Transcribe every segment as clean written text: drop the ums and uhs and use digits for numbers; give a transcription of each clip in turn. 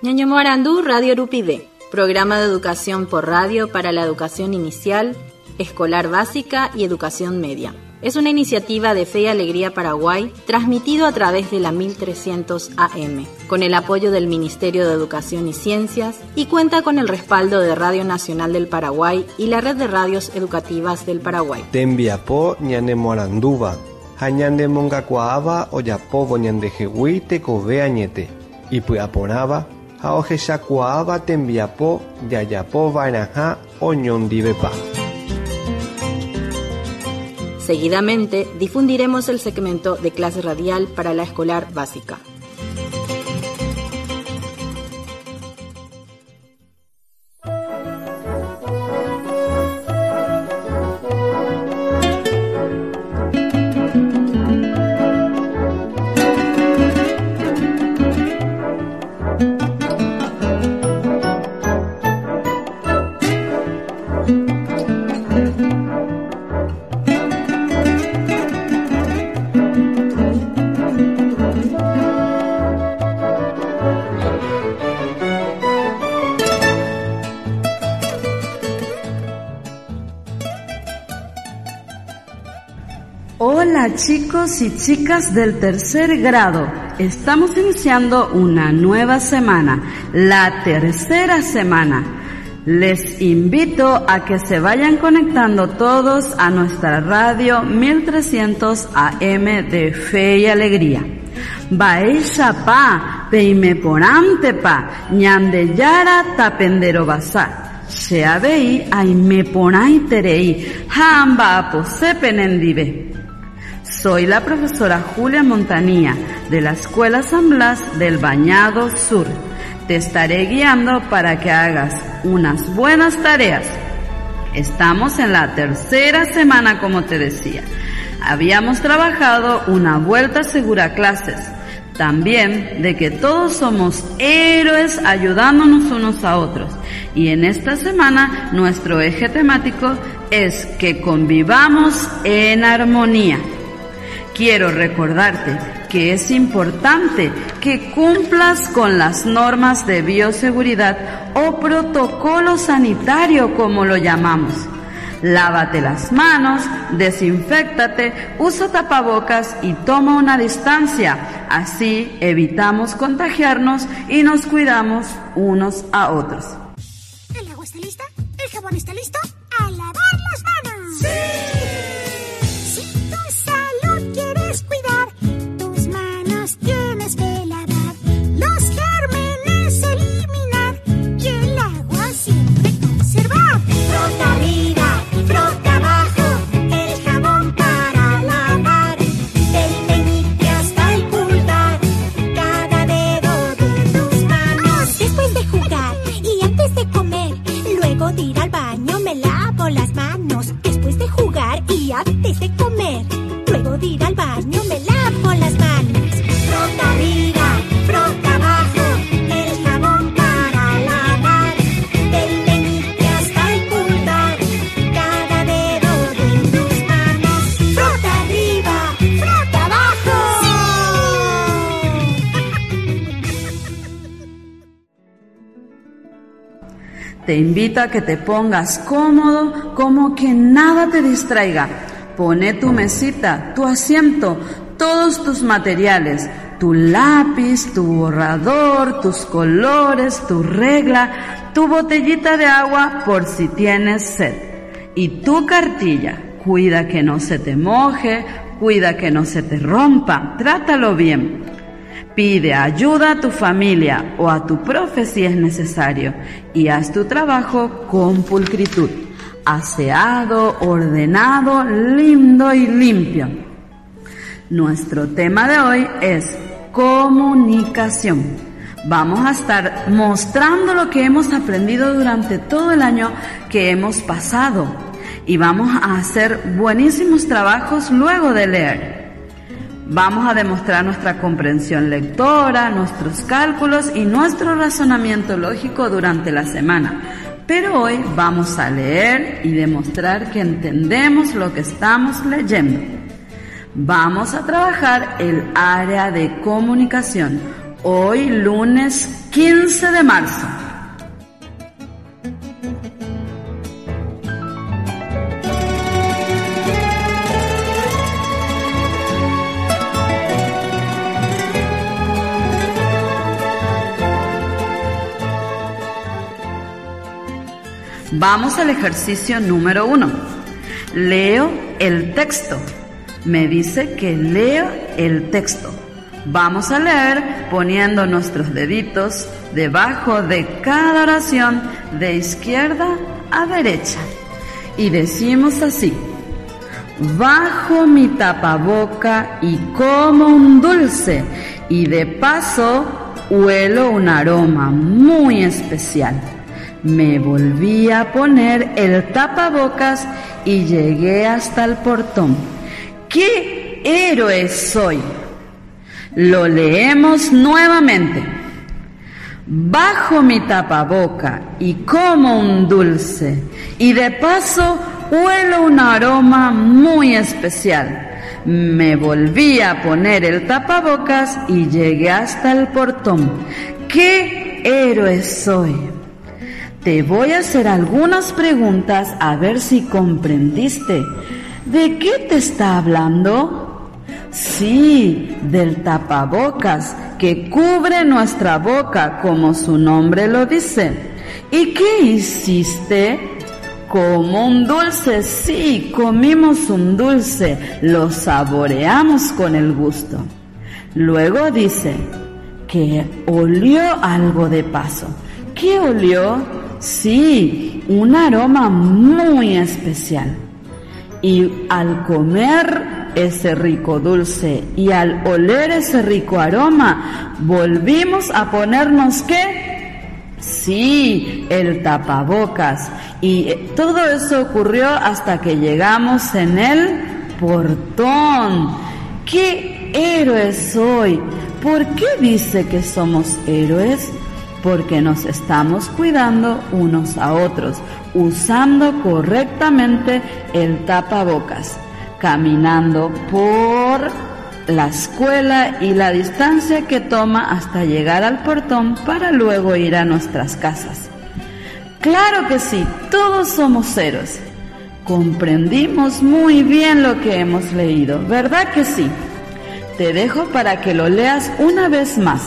Ñaño Morandú, Radio Urupide, programa de educación por radio para la educación inicial, escolar básica y educación media. Es una iniciativa de Fe y Alegría Paraguay, transmitido a través de la 1300 AM, con el apoyo del Ministerio de Educación y Ciencias, y cuenta con el respaldo de Radio Nacional del Paraguay y la Red de Radios Educativas del Paraguay. Tembiapo ñane Moranduba, hañande mongacuaaba oyapovo ñandejehui tekove añete, y puaporaba, haojeshacuaaba tembiapo yayapo vainaja oñondivepa. Seguidamente difundiremos el segmento de clase radial para la escolar básica. Hola chicos y chicas del tercer grado, estamos iniciando una nueva semana, la tercera semana. Les invito a que se vayan conectando todos a nuestra radio 1300 AM de Fe y Alegría. Baeshapa, peimeporantepa, ñandeyara tapendero basar. Sheabei aimeporai terei, hamba aposepenendive. Soy la profesora Julia Montanía de la Escuela San Blas del Bañado Sur. Te estaré guiando para que hagas unas buenas tareas. Estamos en la tercera semana, como te decía. Habíamos trabajado una vuelta segura a clases. También de que todos somos héroes ayudándonos unos a otros. Y en esta semana nuestro eje temático es que convivamos en armonía. Quiero recordarte que es importante que cumplas con las normas de bioseguridad o protocolo sanitario, como lo llamamos. Lávate las manos, desinféctate, usa tapabocas y toma una distancia. Así evitamos contagiarnos y nos cuidamos unos a otros. ¿El agua está lista? ¿El jabón está listo? ¡A lavar las manos! ¡Sí! Tienes que lavar los gérmenes, eliminar y el agua siempre conservar. Frota arriba, frota abajo, el jabón para lavar, del meñique hasta el pulgar, cada dedo de tus manos. Después de jugar y antes de comer, luego de ir al baño me lavo las manos. Después de jugar y antes de comer, luego de ir al baño me lavo las manos. Frota arriba, frota abajo, el jabón para lavar, del meñique hasta el pulgar, cada dedo de tus manos. Frota arriba, frota abajo. Te invito a que te pongas cómodo, como que nada te distraiga. Pone tu mesita, tu asiento, todos tus materiales, tu lápiz, tu borrador, tus colores, tu regla, tu botellita de agua por si tienes sed. Y tu cartilla, cuida que no se te moje, cuida que no se te rompa, trátalo bien. Pide ayuda a tu familia o a tu profe si es necesario y haz tu trabajo con pulcritud, aseado, ordenado, lindo y limpio. Nuestro tema de hoy es comunicación. Vamos a estar mostrando lo que hemos aprendido durante todo el año que hemos pasado y vamos a hacer buenísimos trabajos luego de leer. Vamos a demostrar nuestra comprensión lectora, nuestros cálculos y nuestro razonamiento lógico durante la semana. Pero hoy vamos a leer y demostrar que entendemos lo que estamos leyendo. Vamos a trabajar el área de comunicación, Hoy lunes 15 de marzo. Vamos al ejercicio número 1. Leo el texto. Me dice que leo el texto. Vamos a leer poniendo nuestros deditos debajo de cada oración de izquierda a derecha. Y decimos así: bajo mi tapaboca y como un dulce, y de paso huelo un aroma muy especial. Me volví a poner el tapabocas y llegué hasta el portón. ¡Qué héroe soy! Lo leemos nuevamente. Bajo mi tapaboca y como un dulce, y de paso huelo un aroma muy especial. Me volví a poner el tapabocas y llegué hasta el portón. ¡Qué héroe soy! Te voy a hacer algunas preguntas a ver si comprendiste. ¿De qué te está hablando? Sí, del tapabocas que cubre nuestra boca, como su nombre lo dice. ¿Y qué hiciste? Como un dulce, sí, comimos un dulce, lo saboreamos con el gusto. Luego dice que olió algo de paso. ¿Qué olió? Sí, un aroma muy especial. Y al comer ese rico dulce y al oler ese rico aroma, volvimos a ponernos ¿qué? Sí, el tapabocas. Y todo eso ocurrió hasta que llegamos en el portón. ¡Qué héroes soy! ¿Por qué dice que somos héroes? Porque nos estamos cuidando unos a otros, usando correctamente el tapabocas, caminando por la escuela y la distancia que toma hasta llegar al portón para luego ir a nuestras casas. Claro que sí, todos somos héroes. Comprendimos muy bien lo que hemos leído, ¿verdad que sí? Te dejo para que lo leas una vez más.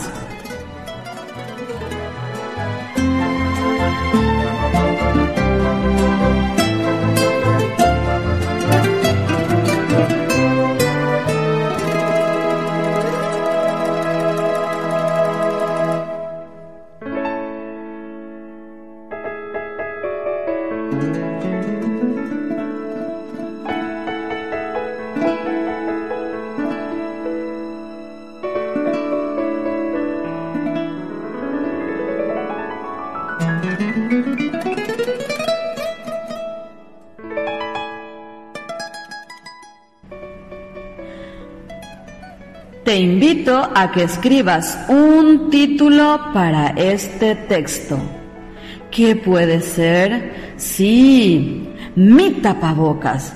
Te invito a que escribas un título para este texto. ¿Qué puede ser? Sí, mi tapabocas.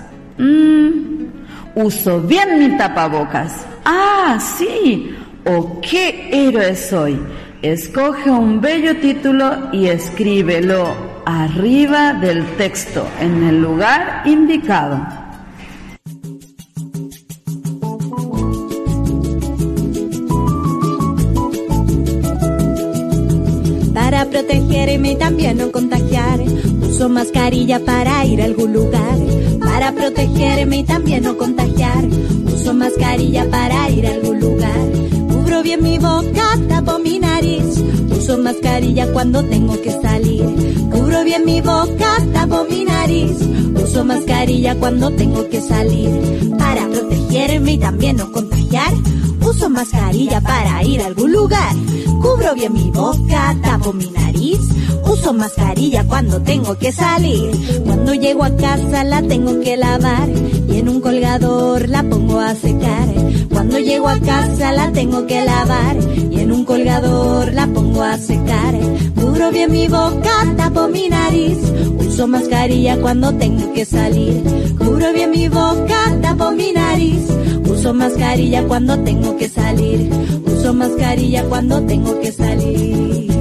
Uso bien mi tapabocas. Ah, sí. ¿O qué héroe soy? Escoge un bello título y escríbelo arriba del texto, en el lugar indicado. Para protegerme y también no contagiar, uso mascarilla para ir a algún lugar. Para protegerme y también no contagiar, uso mascarilla para ir a algún lugar. Cubro bien mi boca, tapo mi nariz, uso mascarilla cuando tengo que salir. Cubro bien mi boca, tapo mi nariz, uso mascarilla cuando tengo que salir. Para protegerme y también no contagiar, uso mascarilla para ir a algún lugar. Cubro bien mi boca, tapo mi nariz, uso mascarilla cuando tengo que salir. Cuando llego a casa la tengo que lavar y en un colgador la pongo a secar. Cuando llego a casa la tengo que lavar y en un colgador la pongo a secar. Cubro bien mi boca, tapo mi nariz, uso mascarilla cuando tengo que salir. Cubro bien mi boca, tapo mi nariz, uso mascarilla cuando tengo que salir. uso mascarilla cuando tengo que salir.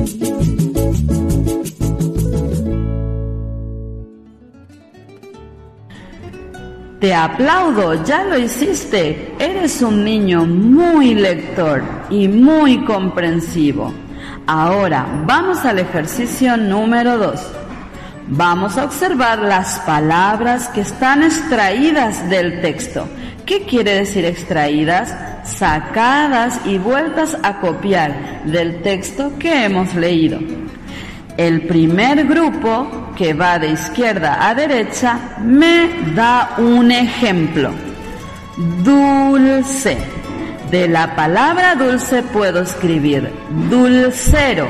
Te aplaudo, ya lo hiciste. Eres un niño muy lector y muy comprensivo. Ahora vamos al ejercicio número 2. Vamos a observar las palabras que están extraídas del texto. ¿Qué quiere decir extraídas? Sacadas y vueltas a copiar del texto que hemos leído. El primer grupo, que va de izquierda a derecha, me da un ejemplo. Dulce. De la palabra dulce puedo escribir dulcero.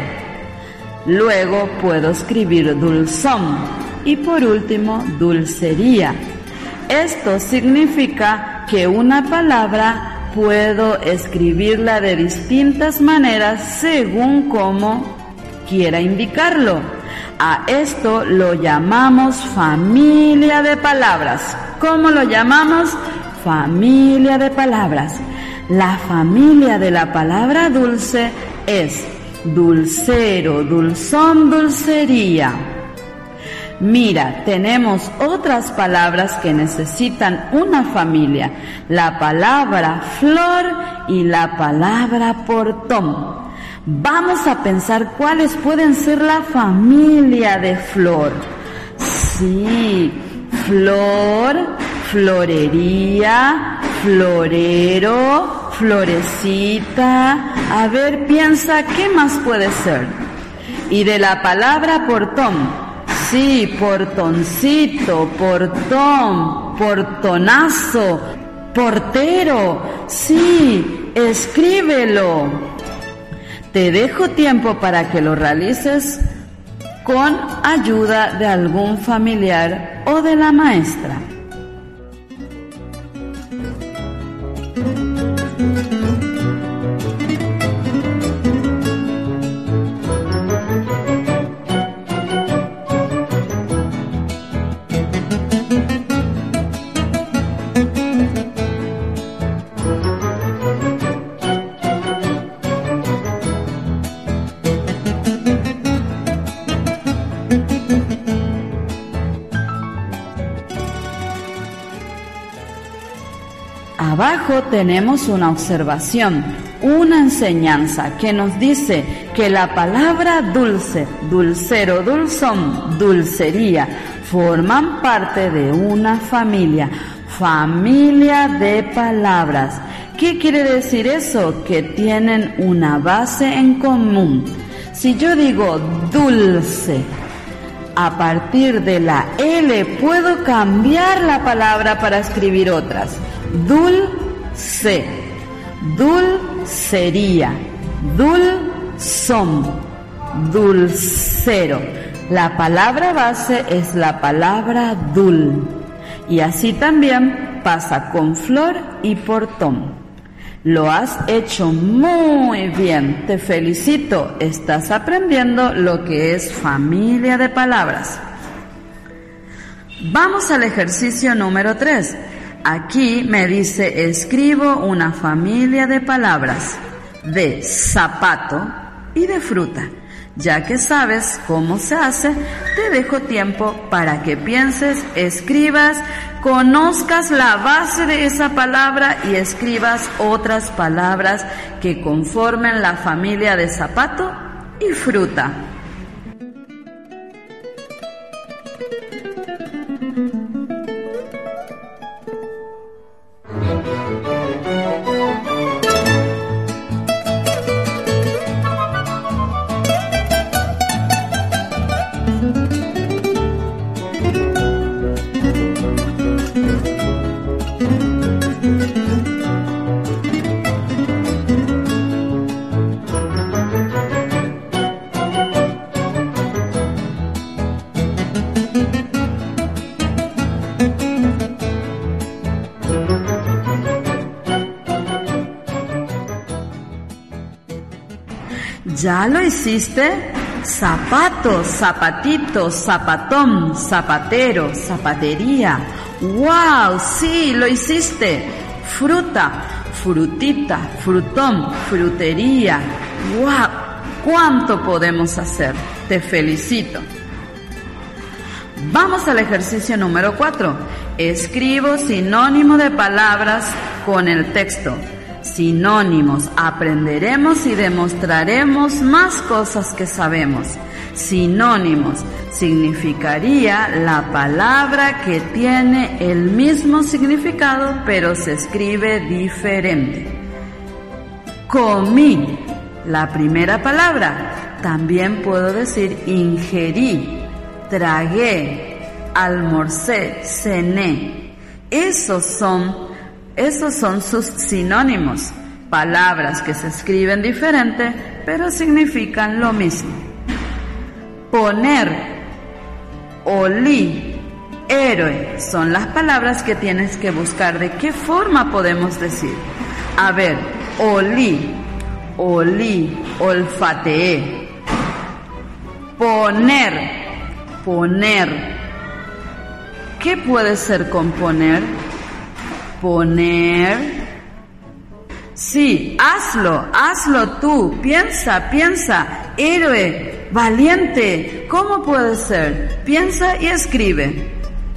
Luego puedo escribir dulzón. Y por último, dulcería. Esto significa que una palabra puedo escribirla de distintas maneras según como quiera indicarlo. A esto lo llamamos familia de palabras. ¿Cómo lo llamamos? Familia de palabras. La familia de la palabra dulce es dulcero, dulzón, dulcería. Mira, tenemos otras palabras que necesitan una familia. La palabra flor y la palabra portón. Vamos a pensar cuáles pueden ser la familia de flor. Sí, flor, florería, florero, florecita. A ver, piensa, ¿qué más puede ser? Y de la palabra portón. Sí, portoncito, portón, portonazo, portero. Sí, escríbelo. Te dejo tiempo para que lo realices con ayuda de algún familiar o de la maestra. Abajo tenemos una observación, una enseñanza que nos dice que la palabra dulce, dulcero, dulzón, dulcería forman parte de una familia, familia de palabras. ¿Qué quiere decir eso? Que tienen una base en común. Si yo digo dulce, a partir de la L puedo cambiar la palabra para escribir otras. Dulce, dulcería, dulzón, dulcero. La palabra base es la palabra dul. Y así también pasa con flor y portón. Lo has hecho muy bien, te felicito, estás aprendiendo lo que es familia de palabras. Vamos al ejercicio número 3. Aquí me dice, escribo una familia de palabras de zapato y de fruta. Ya que sabes cómo se hace, te dejo tiempo para que pienses, escribas, conozcas la base de esa palabra y escribas otras palabras que conformen la familia de zapato y fruta. ¿Ya lo hiciste? Zapatos, zapatitos, zapatón, zapatero, zapatería. ¡Wow! Sí, lo hiciste. Fruta, frutita, frutón, frutería. ¡Guau! ¿Cuánto podemos hacer? Te felicito. Vamos al ejercicio número 4. Escribo sinónimo de palabras con el texto. Sinónimos. Aprenderemos y demostraremos más cosas que sabemos. Sinónimos. Significaría la palabra que tiene el mismo significado, pero se escribe diferente. Comí. La primera palabra. También puedo decir ingerí, tragué, almorcé, cené. Esos son sus sinónimos. Palabras que se escriben diferente, pero significan lo mismo. Poner, olí, héroe son las palabras que tienes que buscar. ¿De qué forma podemos decir? A ver, olí, olfateé. Poner. ¿Qué puede ser con poner? Poner. Sí, hazlo tú. Piensa. Héroe, valiente. ¿Cómo puede ser? Piensa y escribe.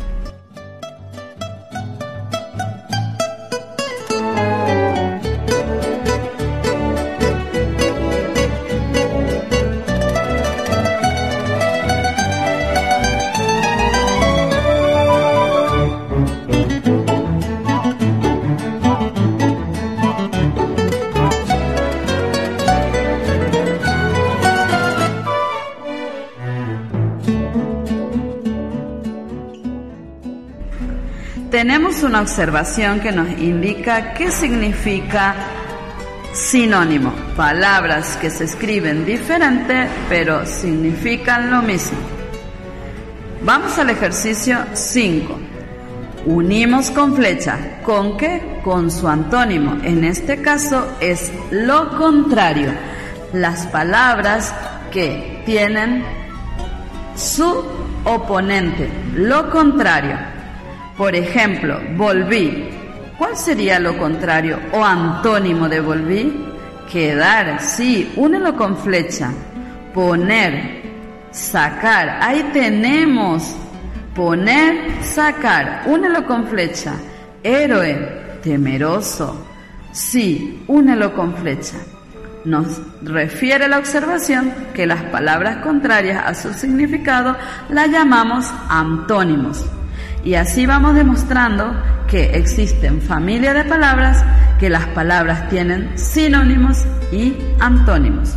Tenemos una observación que nos indica qué significa sinónimo. Palabras que se escriben diferente, pero significan lo mismo. Vamos al ejercicio 5. Unimos con flecha. ¿Con qué? Con su antónimo. En este caso es lo contrario. Las palabras que tienen su oponente, lo contrario. Por ejemplo, volví. ¿Cuál sería lo contrario o antónimo de volví? Quedar, sí, únelo con flecha. Poner, sacar. Ahí tenemos. Poner, sacar. Únelo con flecha. Héroe, temeroso. Sí, únelo con flecha. Nos refiere la observación que las palabras contrarias a su significado las llamamos antónimos. Y así vamos demostrando que existen familias de palabras, que las palabras tienen sinónimos y antónimos.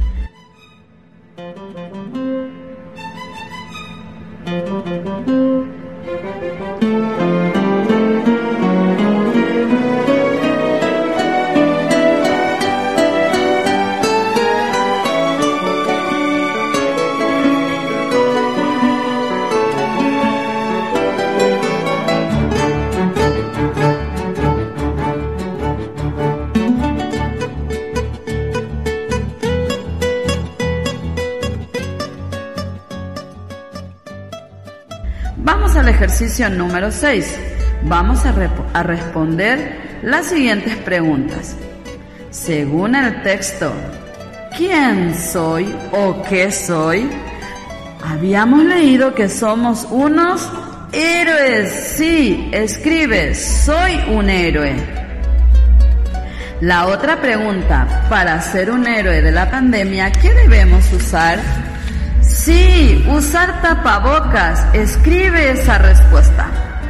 Vamos al ejercicio número 6. Vamos a responder las siguientes preguntas. Según el texto, ¿quién soy o qué soy? Habíamos leído que somos unos héroes. Sí, escribe, soy un héroe. La otra pregunta, para ser un héroe de la pandemia, ¿qué debemos usar? Sí, usar tapabocas. Escribe esa respuesta.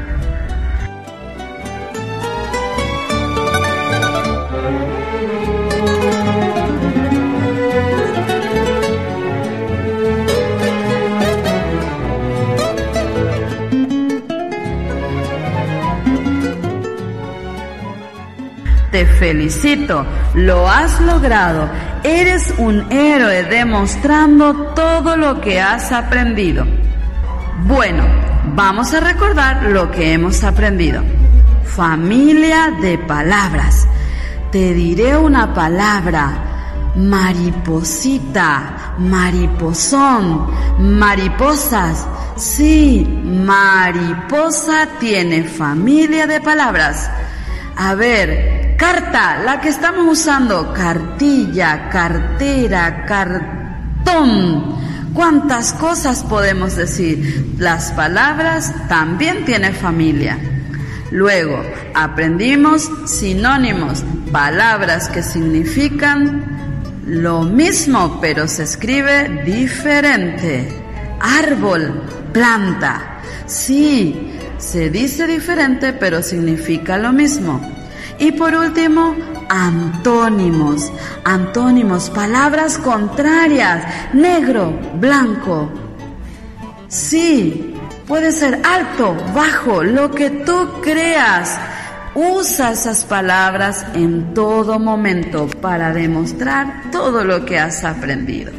Te felicito, lo has logrado. Eres un héroe demostrando todo lo que has aprendido. Bueno, vamos a recordar lo que hemos aprendido. Familia de palabras. Te diré una palabra. Mariposita, mariposón, mariposas. Sí, mariposa tiene familia de palabras. A ver, Carta, la que estamos usando, cartilla, cartera, cartón. ¿Cuántas cosas podemos decir? Las palabras también tienen familia. Luego, aprendimos sinónimos, palabras que significan lo mismo, pero se escribe diferente. Árbol, planta. Sí, se dice diferente, pero significa lo mismo. Y por último, antónimos. Antónimos, palabras contrarias. Negro, blanco. Sí, puede ser alto, bajo, lo que tú creas. Usa esas palabras en todo momento para demostrar todo lo que has aprendido.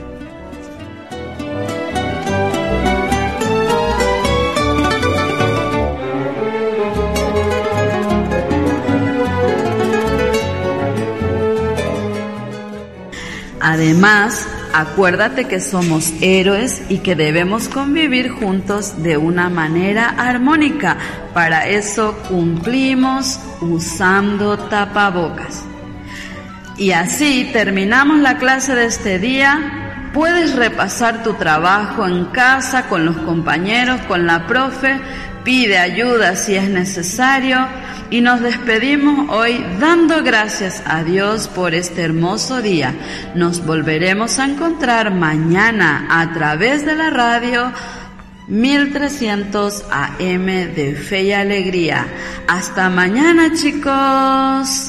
Además, acuérdate que somos héroes y que debemos convivir juntos de una manera armónica. Para eso cumplimos usando tapabocas. Y así terminamos la clase de este día. Puedes repasar tu trabajo en casa con los compañeros, con la profe. Pide ayuda si es necesario. Y nos despedimos hoy dando gracias a Dios por este hermoso día. Nos volveremos a encontrar mañana a través de la radio 1300 AM de Fe y Alegría. Hasta mañana, chicos.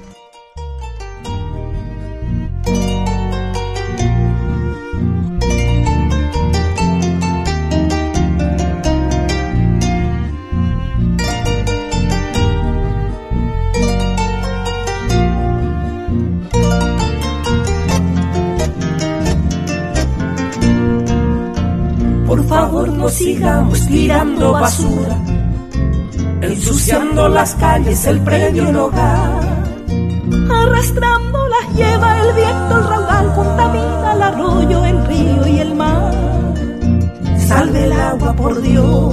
Por favor, no sigamos tirando basura, ensuciando las calles, el predio, el hogar. Arrastrándolas lleva el viento, el raudal contamina el arroyo, el río y el mar. Salve el agua, por Dios.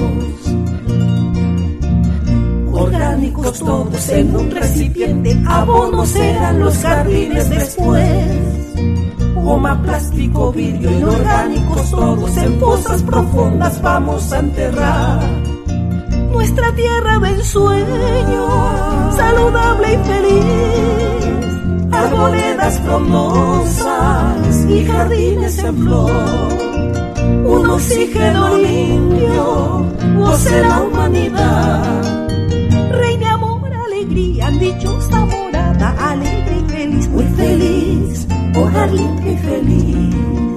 Orgánicos todos en un recipiente, abono serán los jardines después. Goma, plástico, vidrio, inorgánicos todos en fosas profundas vamos a enterrar. Nuestra tierra de ensueño, saludable y feliz, arboledas frondosas y jardines en flor. Un oxígeno limpio goce la humanidad. Reine amor, alegría, dichosa morada, alegre y feliz, muy feliz. Hogar limpio y feliz.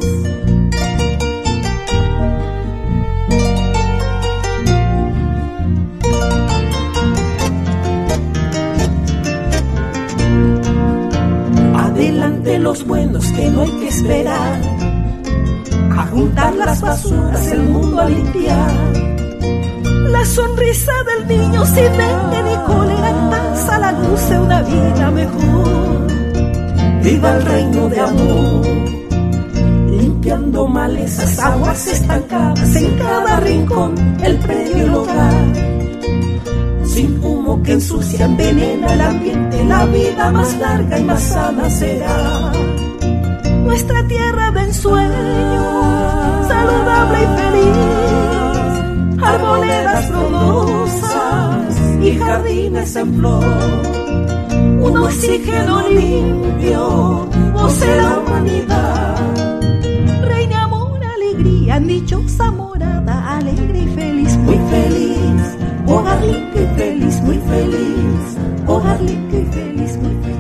Adelante los buenos que no hay que esperar, a juntar las basuras, el mundo a limpiar. La sonrisa del niño sin dengue ni cólera en paz a la luz de una vida mejor. Viva el reino de amor, limpiando malezas, aguas estancadas en cada rincón, el predio y el hogar. Sin humo que ensucia, envenena el ambiente, la vida más larga y más sana será. Nuestra tierra de ensueño, saludable y feliz, arboledas frondosas y jardines en flor. Un oxígeno limpio goce la humanidad. Reine amor, alegría, dichosa morada, alegre y feliz, muy feliz. Hogar limpio y feliz, muy feliz. Hogar limpio y feliz, muy feliz.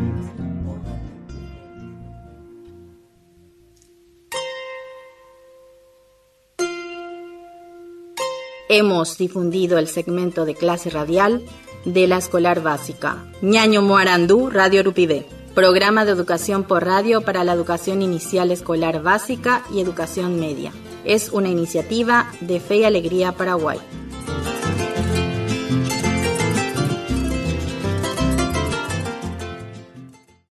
Hemos difundido el segmento de clase radial de la escolar básica Ñaño Moarandú, Radio Urupide, programa de educación por radio para la educación inicial escolar básica y educación media. Es una iniciativa de Fe y Alegría Paraguay.